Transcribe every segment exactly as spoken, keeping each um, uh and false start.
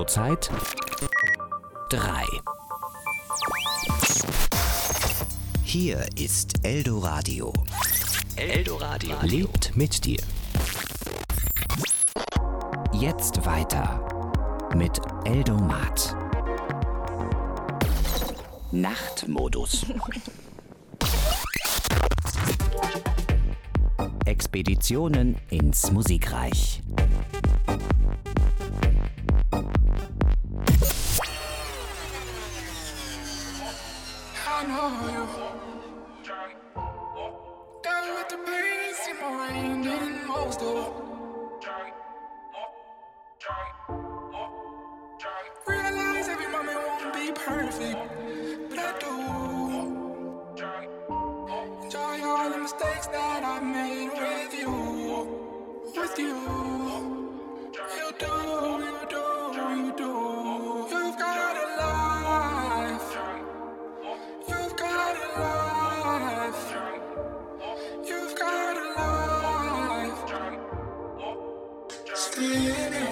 Radiozeit drei. Hier ist Eldoradio. Eldoradio lebt mit dir. Jetzt weiter mit Eldomat. Nachtmodus. Expeditionen ins Musikreich. I know you. Got with the bass in my rain in most of. Realize every moment won't be perfect, but I do. Enjoy all the mistakes that I made with you, with you. You do, you do, you do. You've got a life. You've got a life. You've got a life. Stay in it.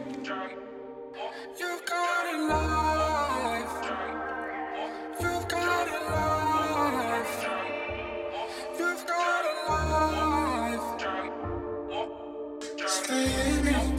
You've got a life. You've got a life. You've got a life. Stay in it.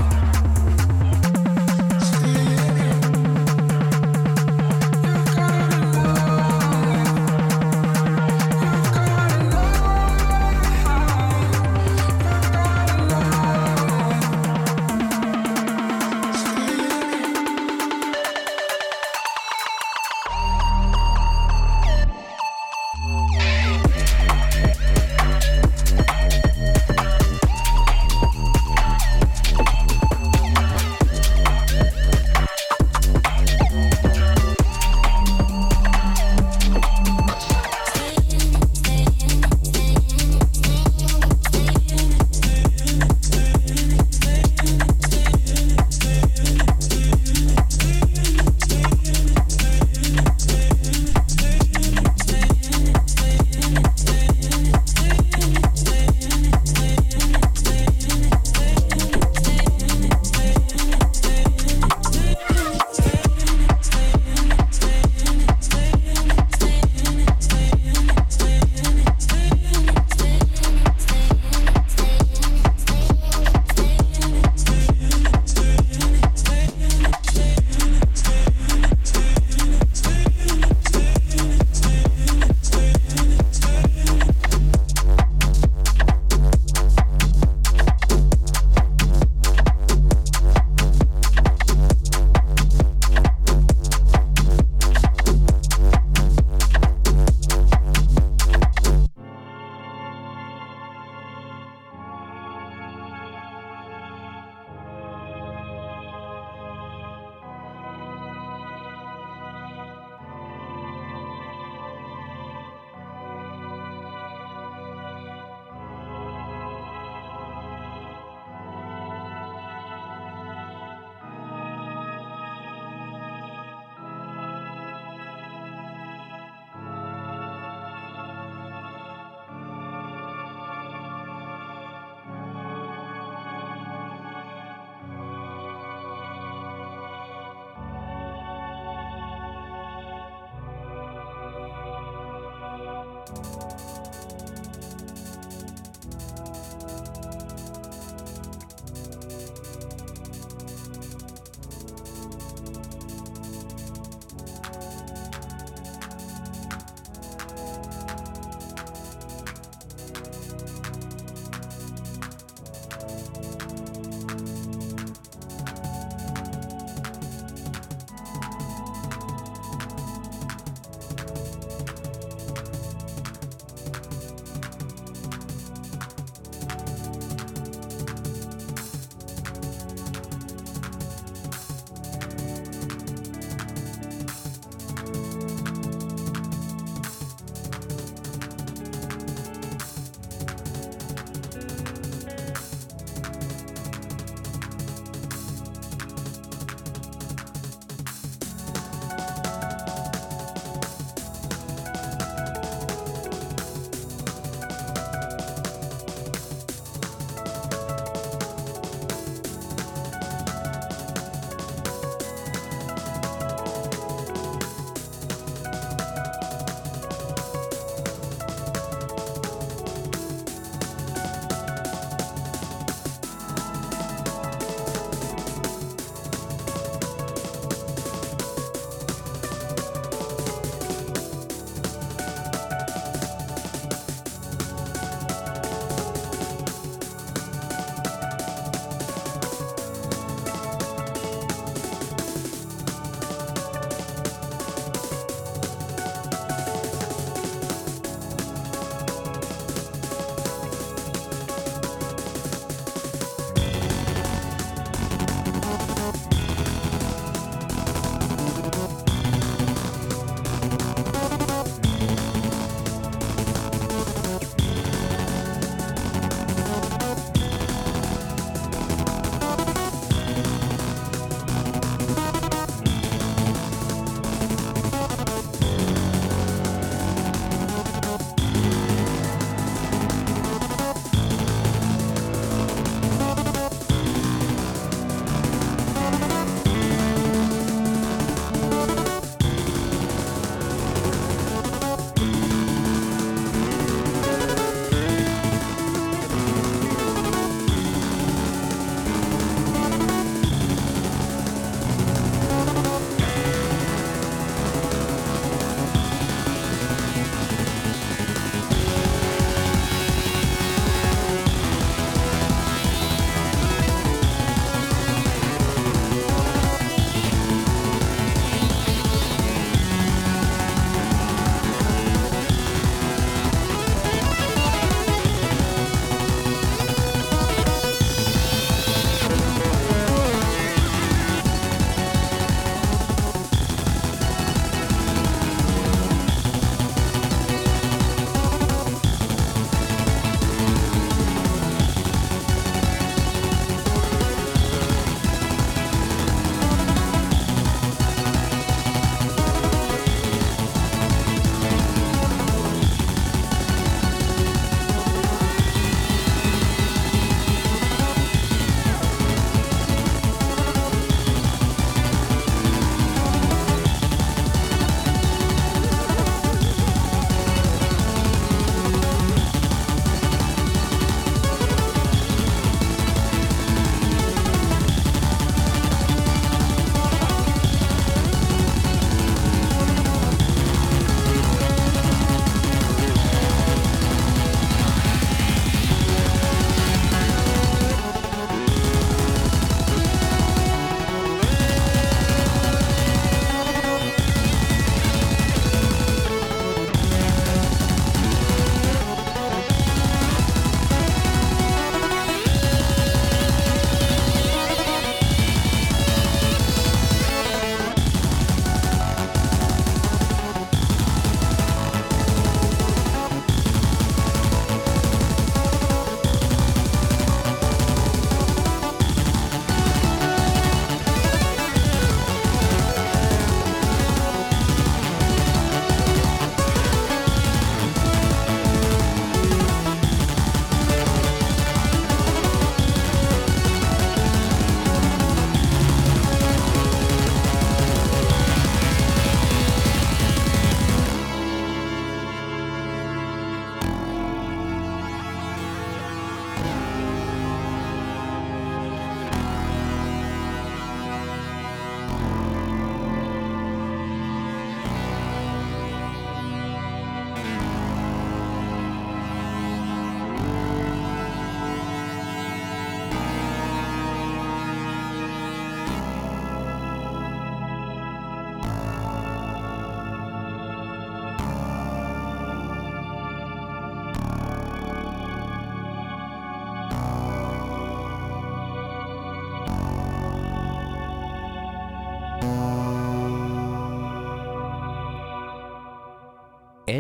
You've got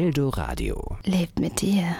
Eldoradio. Lebt mit dir.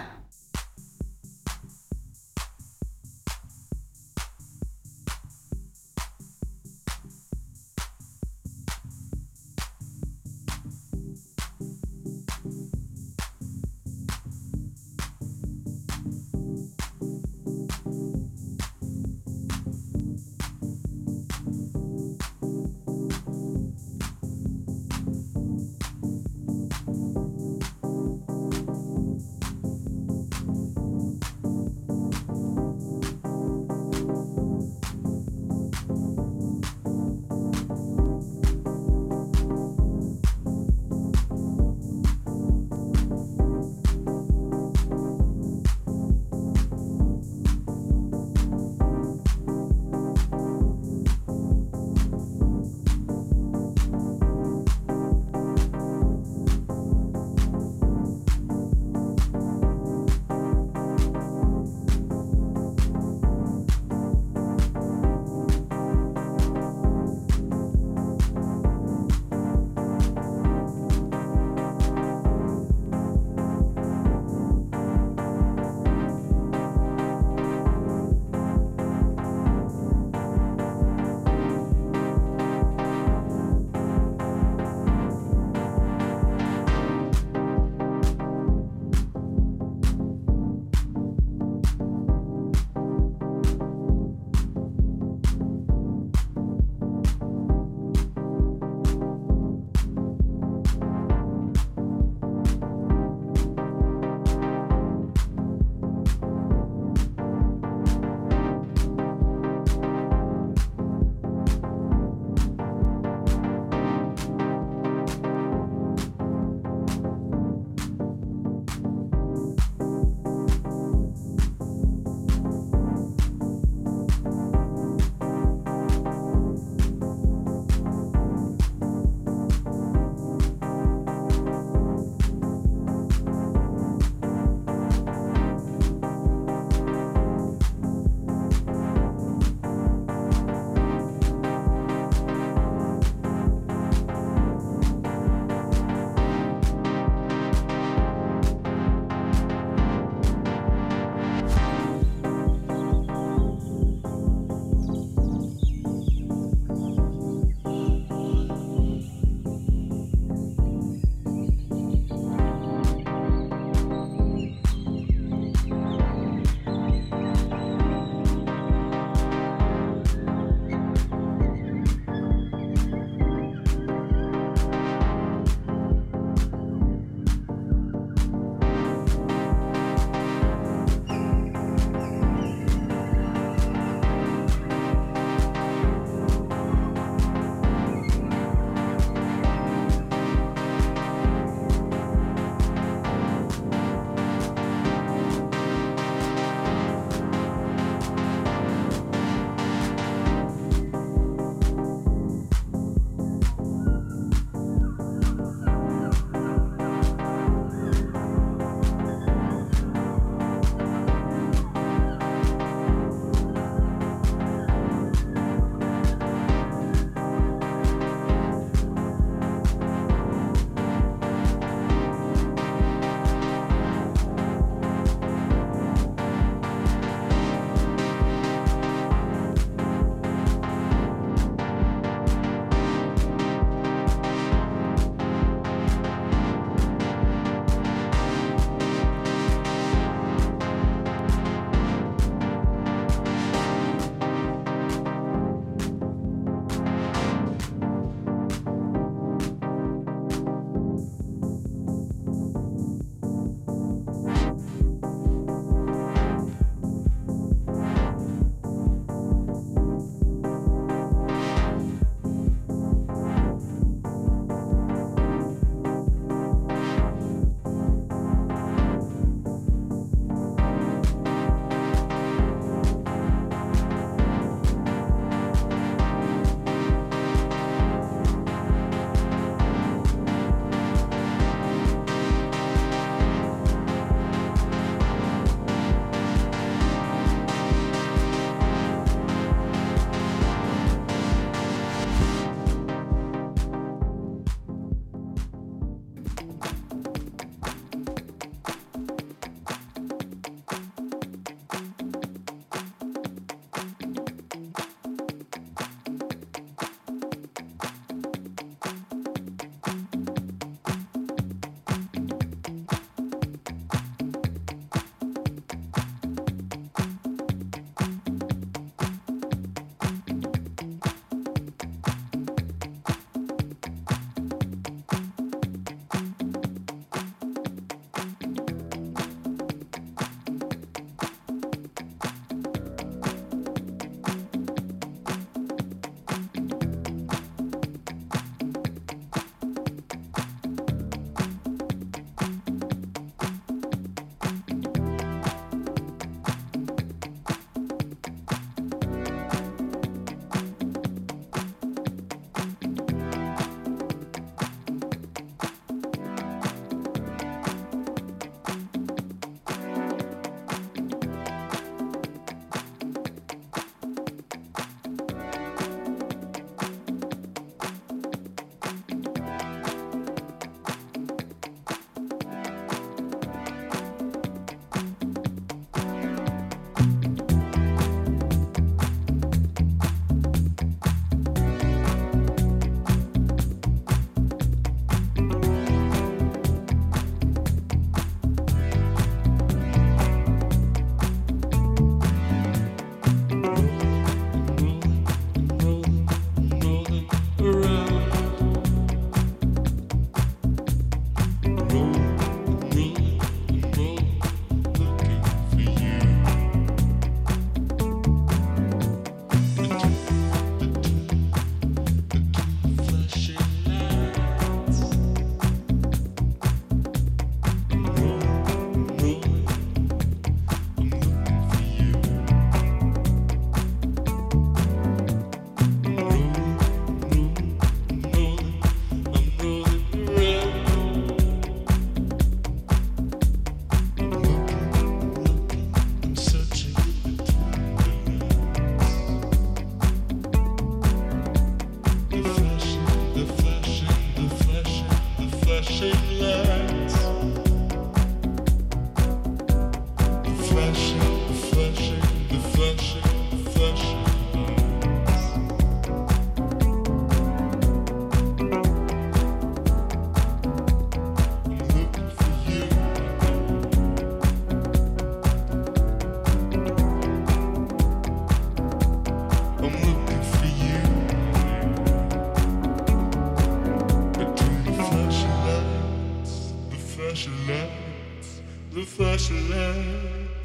the flashing lights,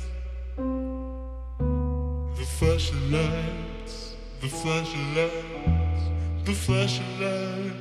the flashing lights, the flashing lights, the flashing lights.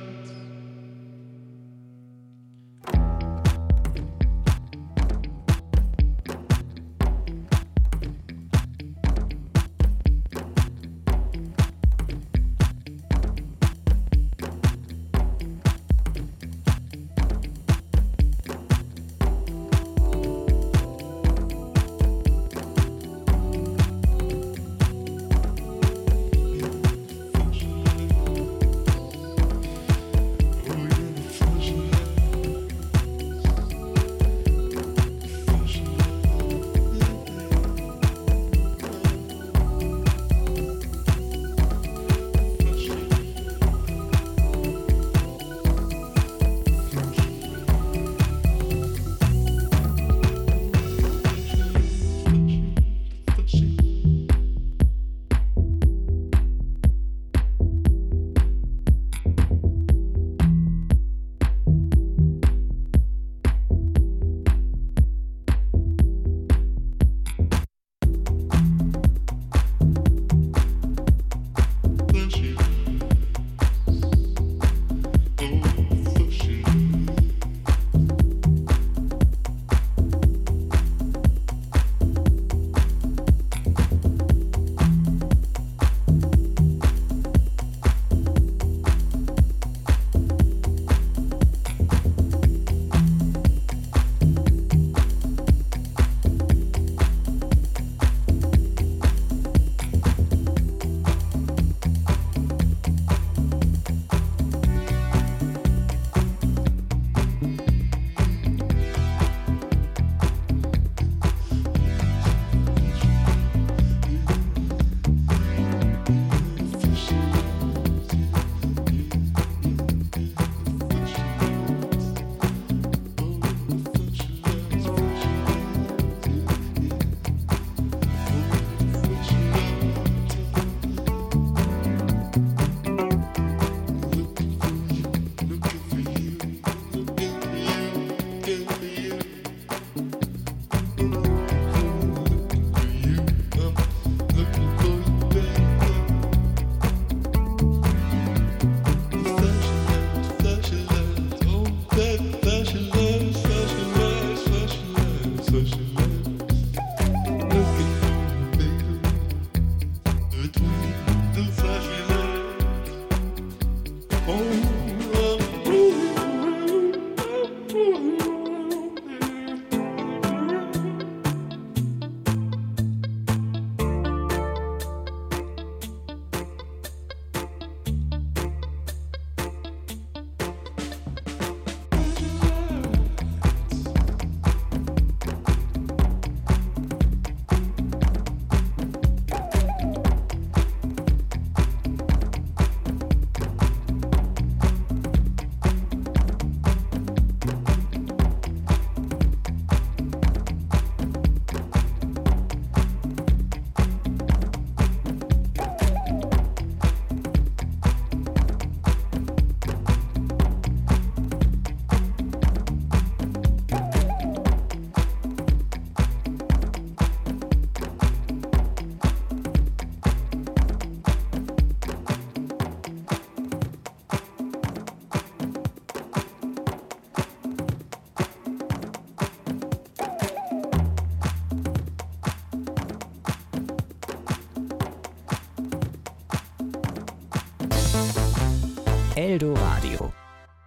Eldoradio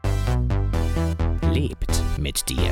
lebt mit dir.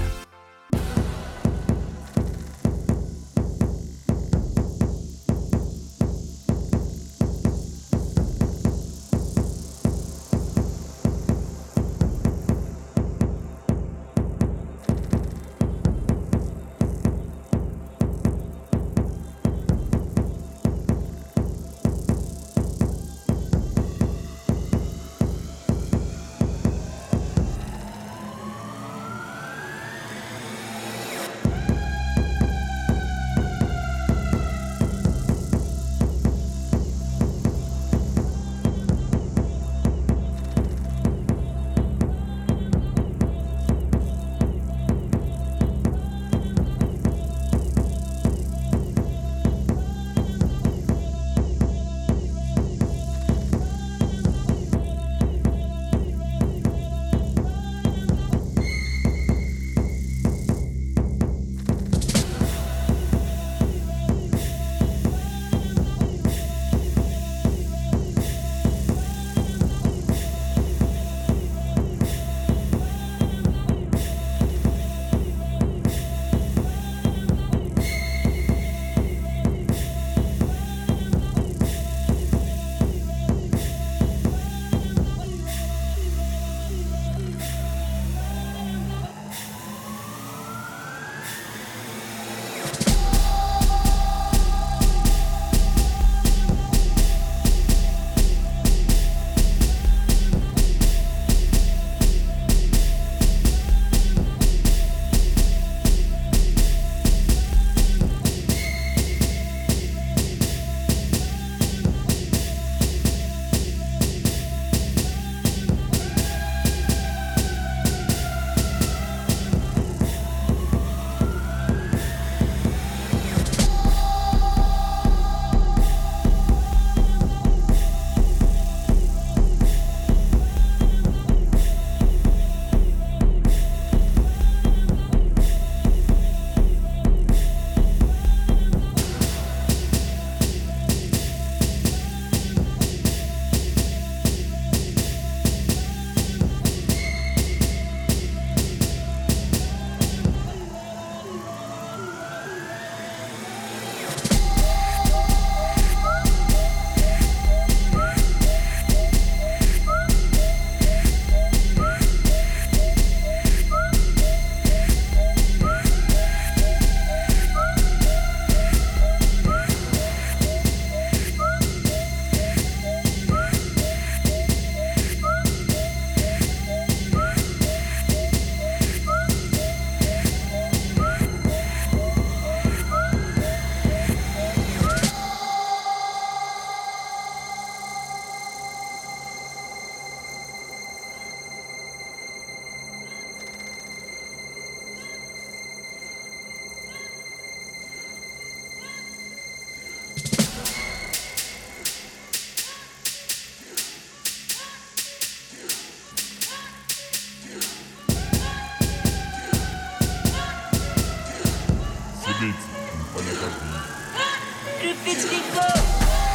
beat. Olha para mim. Grafite Rico!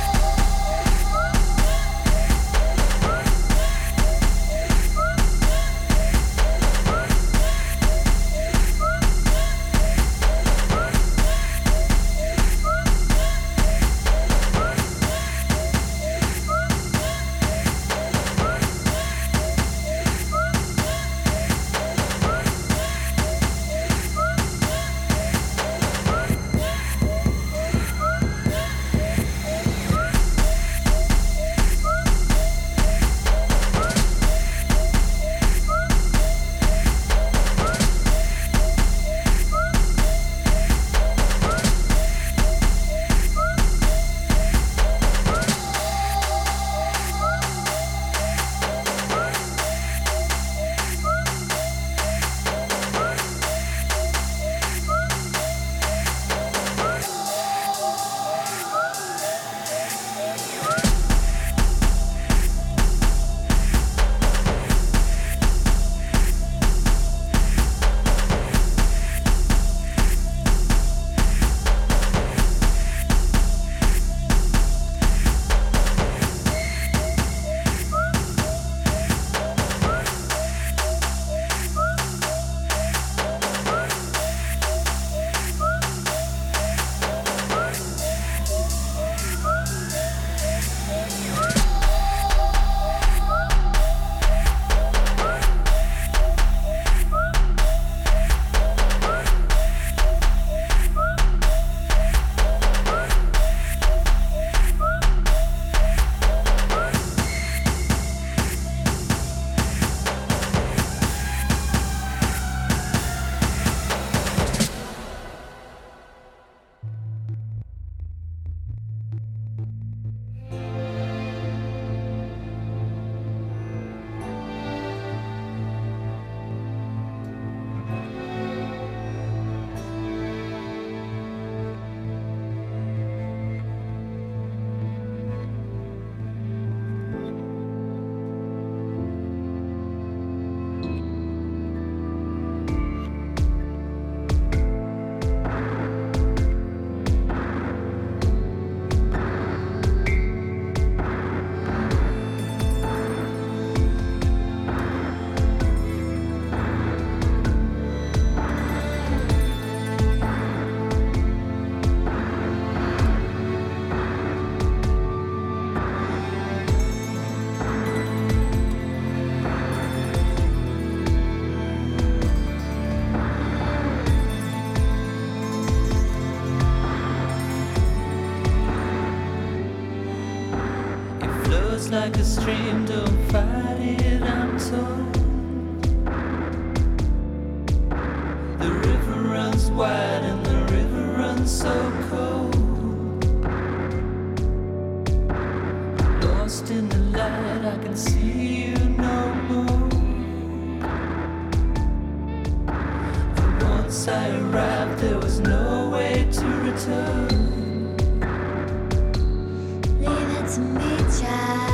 Like a stream, don't fight it, I'm told. The river runs wide and the river runs so cold. Lost in the light, I can see you no more. And once I arrived, there was no way to return. Leave it to me, child.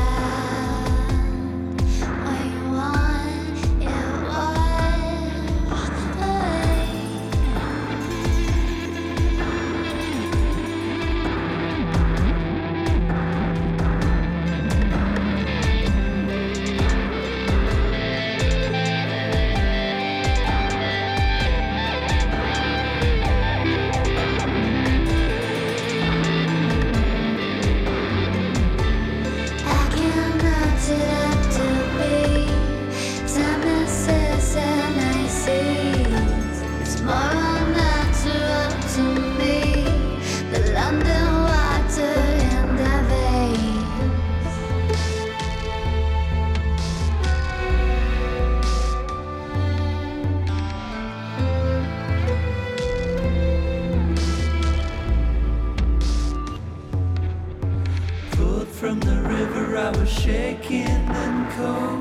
From the river I was shaking and cold,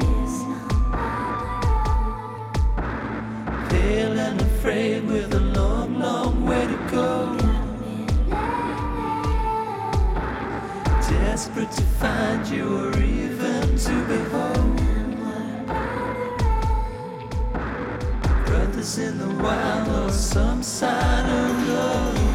pale and afraid with a long, long way to go. Desperate to find you or even to behold. Brothers in the wild or some sign of love.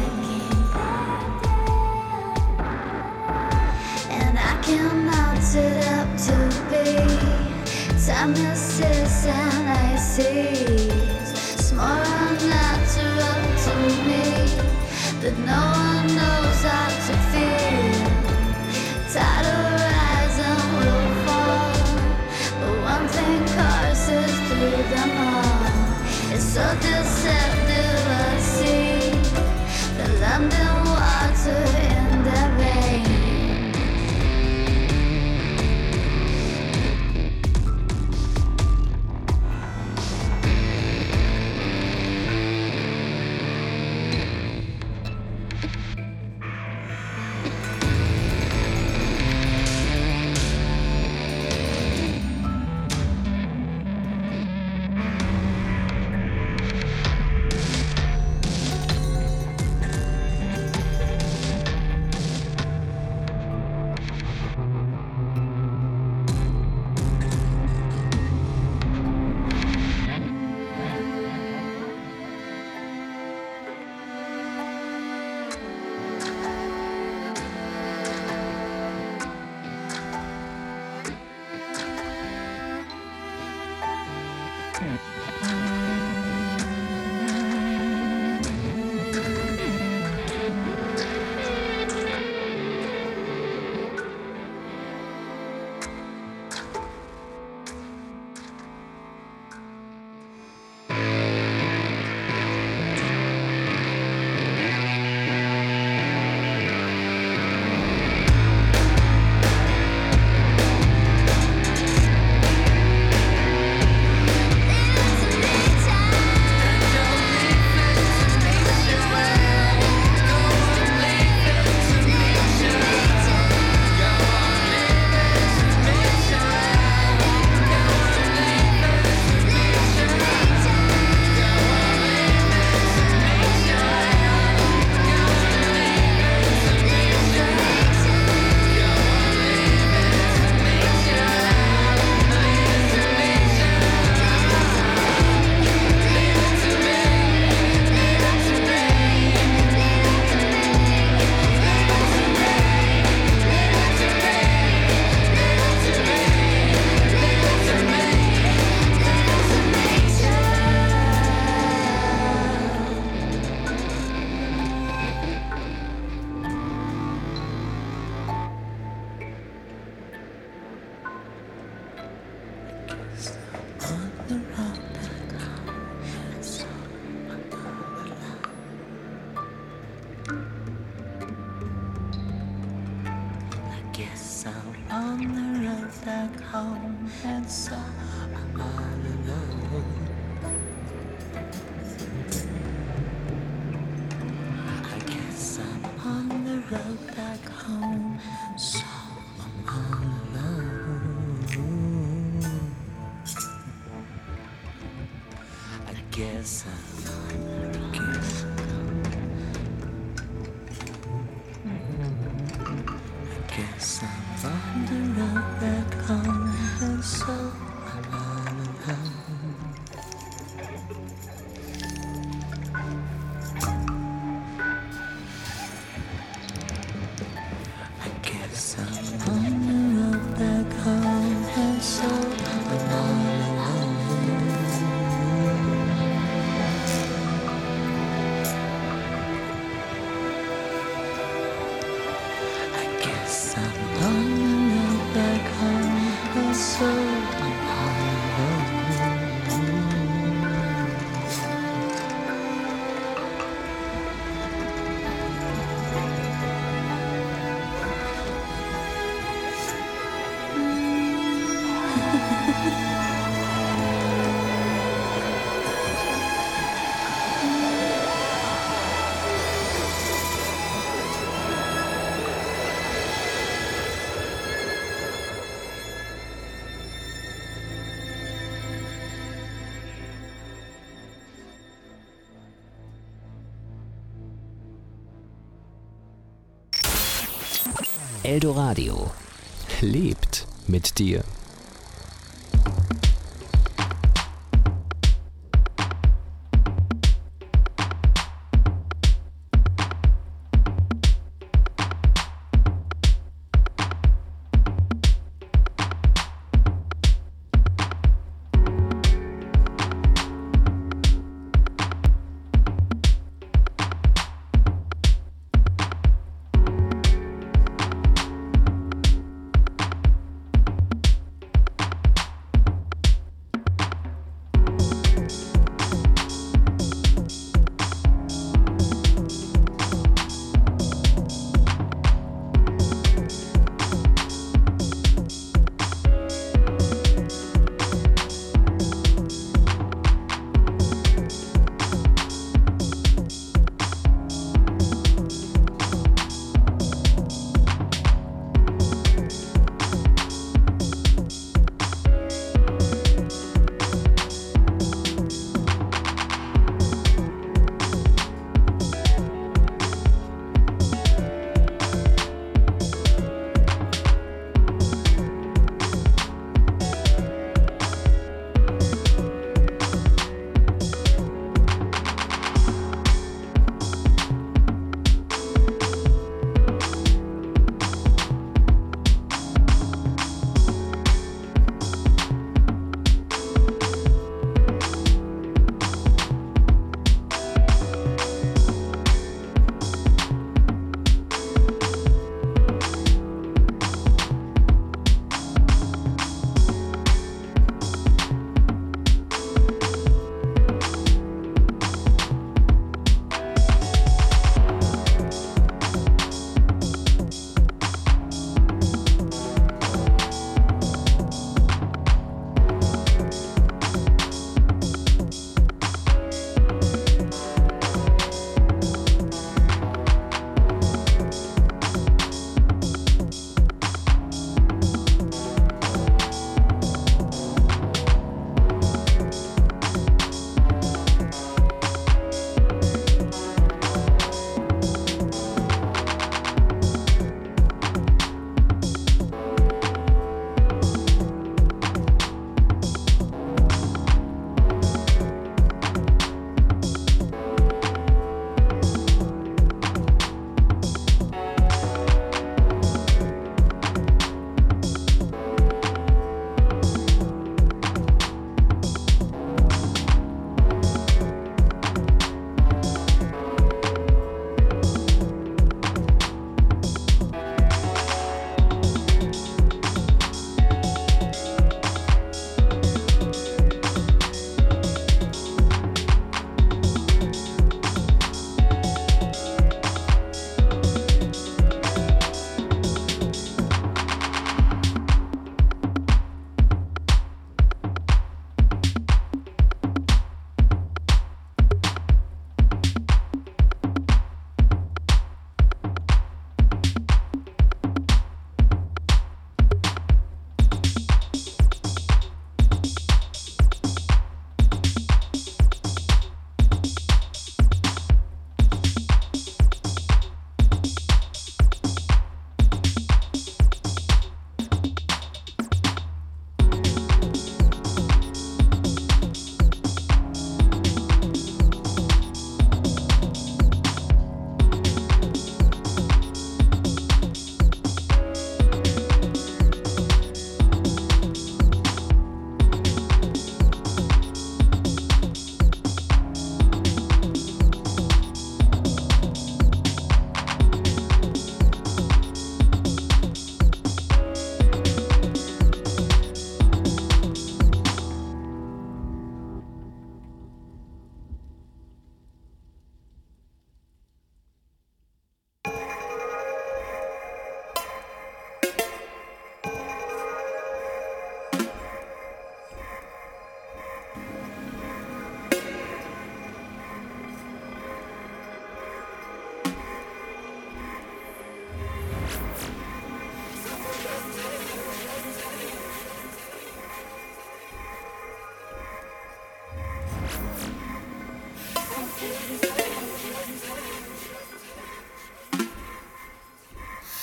Time misses and I sees. It's more unnatural to me that no one knows how to feel. Tide horizon will fall, but one thing courses through them all. It's so deceptive I see the London water in the rain. Eldoradio lebt mit dir.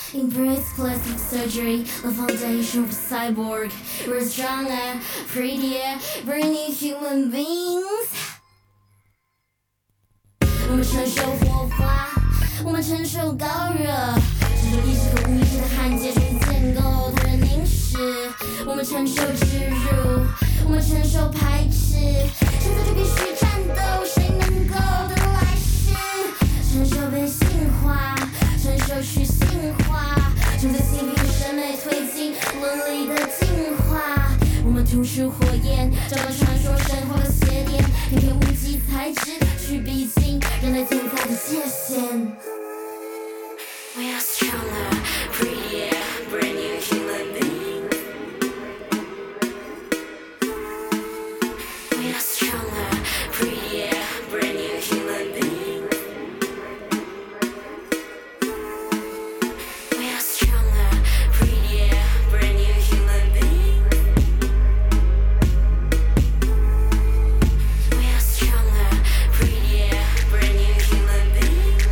Embrace plastic surgery, the foundation of cyborg. We're stronger, prettier, brand new human beings. 我们承受火花，我们承受高热，承受意识和无意识的焊接，终于建构他人凝视。我们承受植入，我们承受排斥，现在就必须战斗，谁能够得来世？承受被性化，承受去性化，承受性别与审美推进伦理的进化。我们吐出火焰，找到传说神话的邪典，偏偏无机材质去逼近人类存在的界限。We are stronger, prettier, brand new human beings. We are stronger, prettier, brand new human beings. We are stronger, prettier, brand new human beings. We are stronger, prettier, brand new human beings.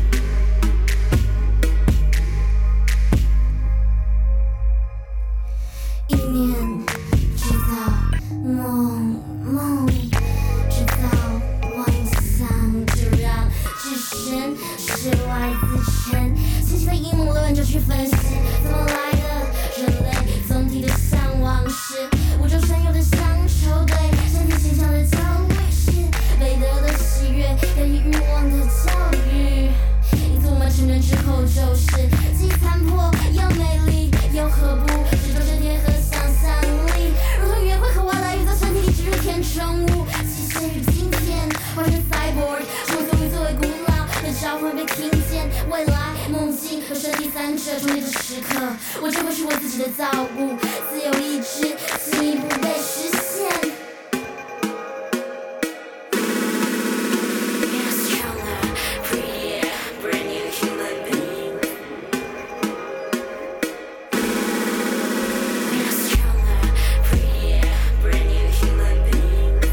一念制造梦，梦制造妄想，就让置身事外自沉。清晰的阴谋论就去分析怎么来的，人类总体的向往是宇宙深有的乡愁，对身体形象的焦虑是美德的喜悦，源于欲望的教育。因此我们成人之后就是既残破又美丽，又何不只都是贴合想象力，如同约会和外来宇宙身体里植入填充物，机械与晶片换成 cyborg， 什么作为作为古老的召唤被听见，未来梦境和身体三者重叠的时刻，我就会是我自己的造物，自由意志进一步被实现。We are stronger, prettier, brand new human beings. We are stronger, prettier, brand new human beings.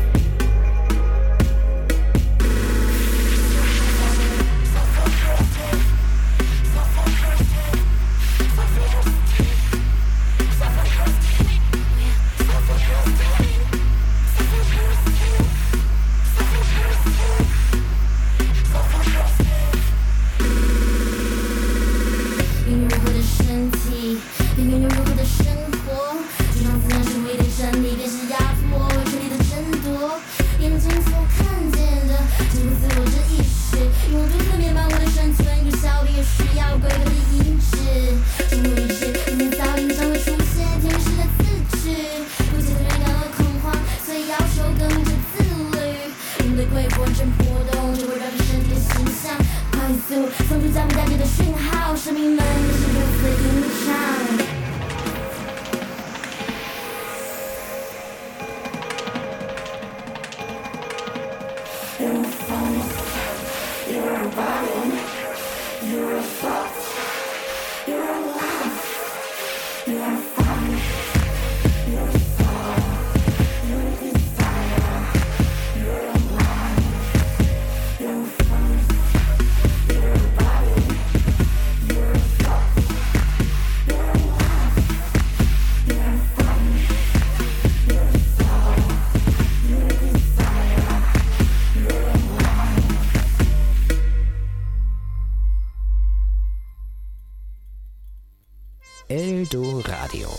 Eldo Radio.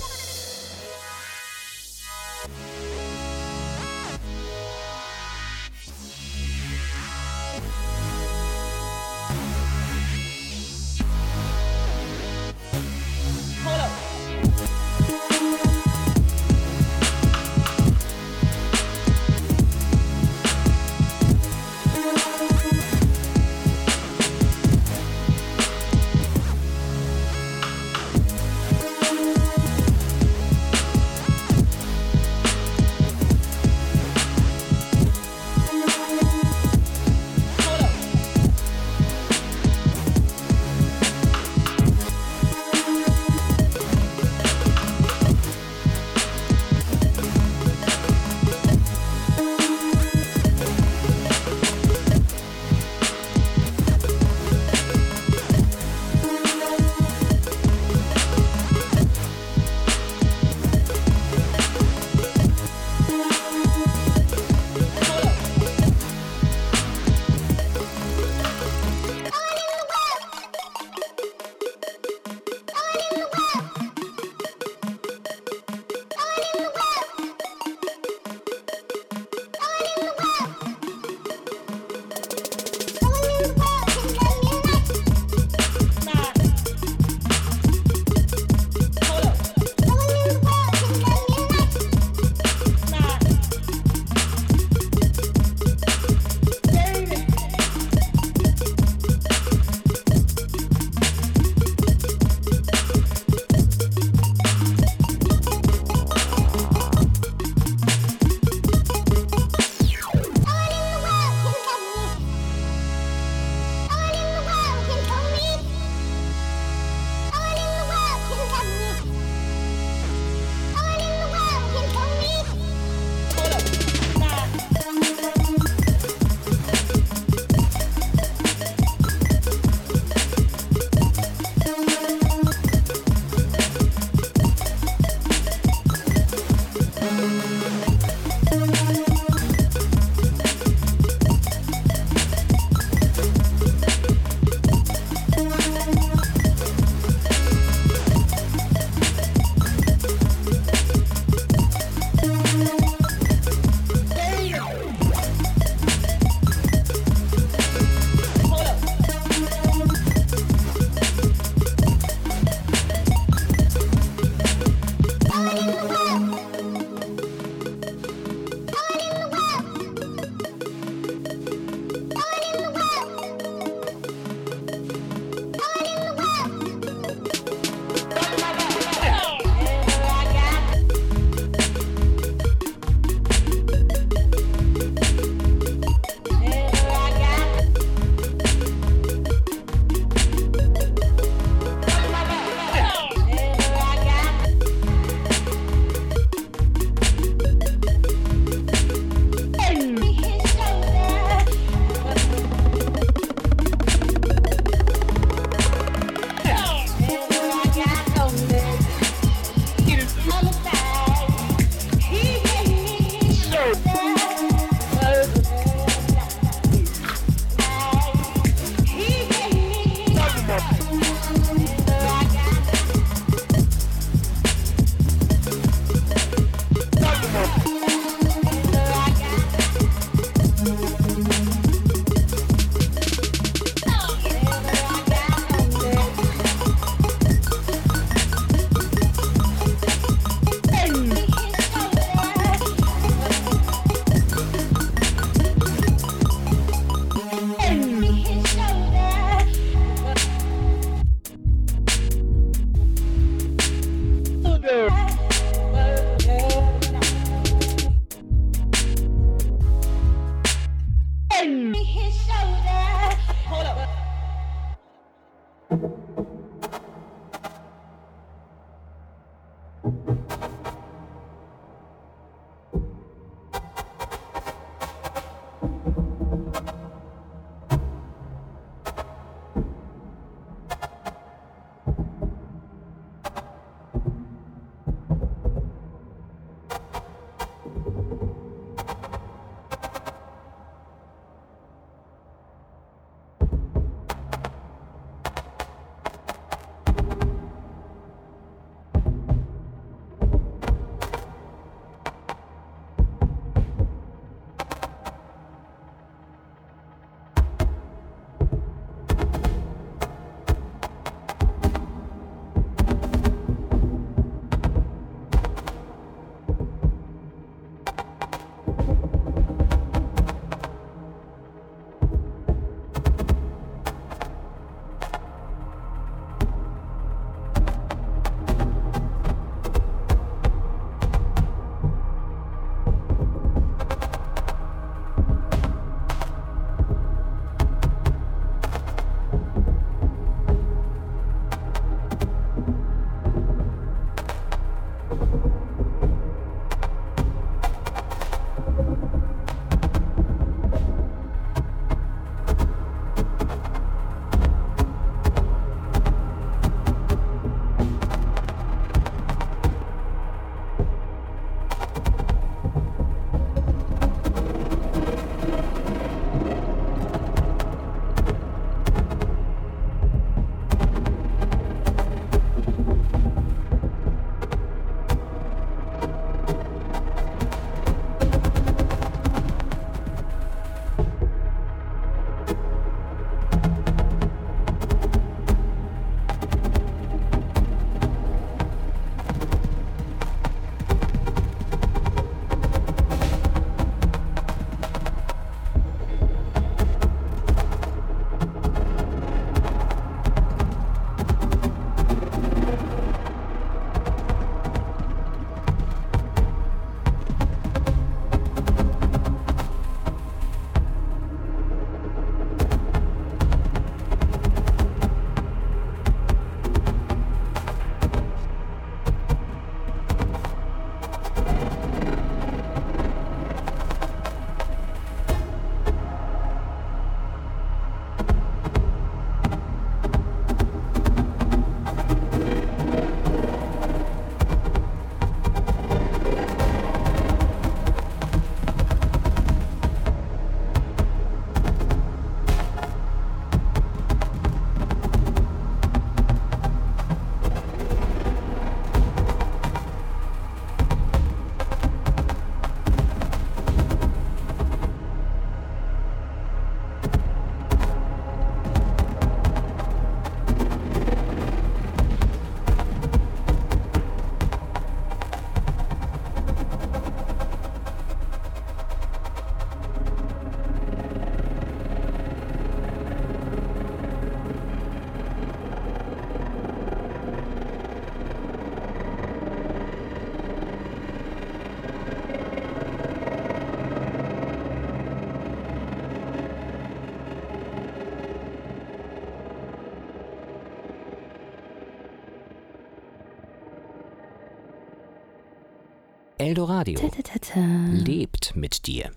Eldoradio Ta-ta-ta-ta. lebt mit dir.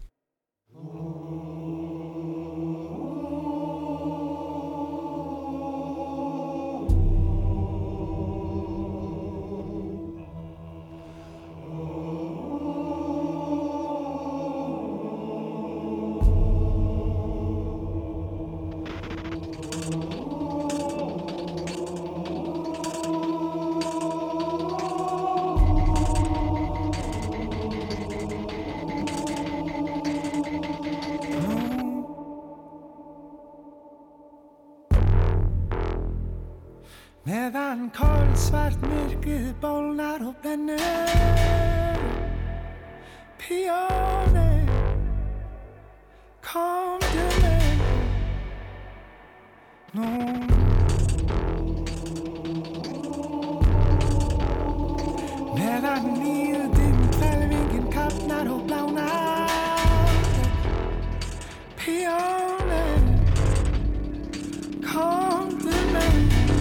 Meðan kolsvart myrkrið bólnar og brennur Píónir, komdu með nú Meðan nýðin hvelfingin kafnar og blánar Píónir, komdu með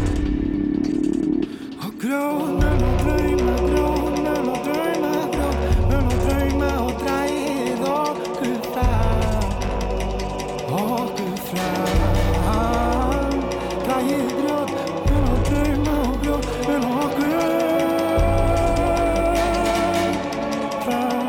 Gróð, mun og drauma, gróð, mun og drauma, gróð, mun og drauma og drægið okkur fram, okkur fram. Drægið gróð, mun og drauma og gróð, mun og okkur fram.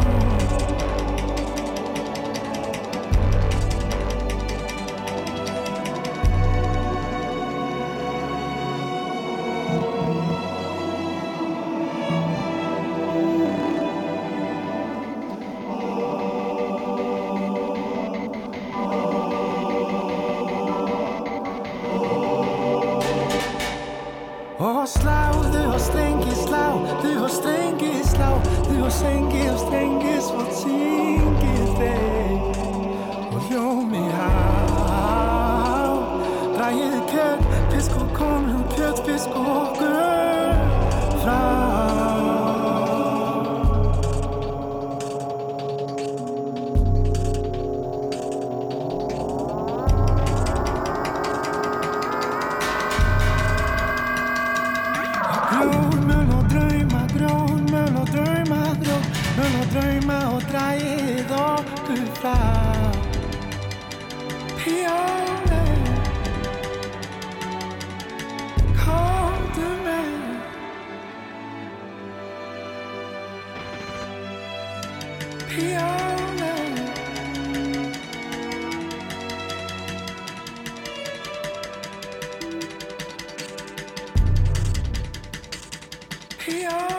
Og slá, du har strengi slá, du har strengi slá, du har sengi og strengi svart syngið þeim og hljómi há. Dragið kjöt, fisk og konum, kjöt, fisk og okkur fram. Gróð, mun og drauma, gróð, mun og drauma, gróð, mun og drauma og drægið okkur fram. Píóni, komdu með. Píóni, píóni.